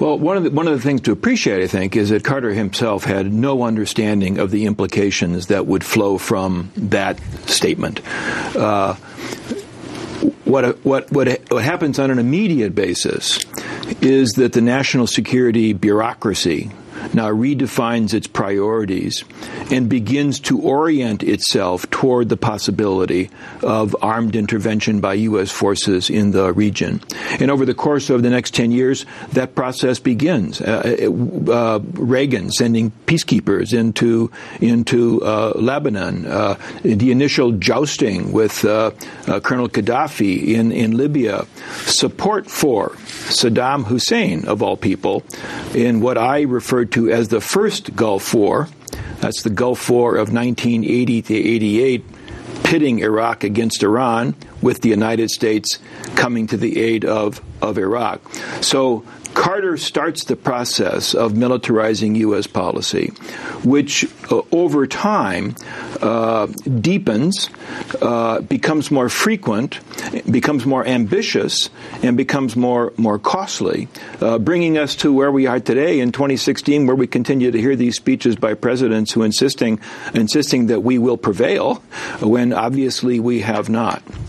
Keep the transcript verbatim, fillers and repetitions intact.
Well, one of the, one of the things to appreciate, I think, is that Carter himself had no understanding of the implications that would flow from that statement. Uh, what, what, what, what happens on an immediate basis is that the national security bureaucracy now redefines its priorities and begins to orient itself toward the possibility of armed intervention by U S forces in the region. And over the course of the next ten years, that process begins. Uh, uh, Reagan sending peacekeepers into into uh, Lebanon, uh, the initial jousting with uh, uh, Colonel Gaddafi in, in Libya, support for Saddam Hussein, of all people, in what I referred to as the first Gulf War. That's the Gulf War of nineteen eighty to eighty-eight, pitting Iraq against Iran, with the United States coming to the aid of, of Iraq. So Carter starts the process of militarizing U S policy, which uh, over time uh, deepens, uh, becomes more frequent, becomes more ambitious, and becomes more more costly, uh, bringing us to where we are today in twenty sixteen, where we continue to hear these speeches by presidents who insisting insisting that we will prevail, when obviously we have not.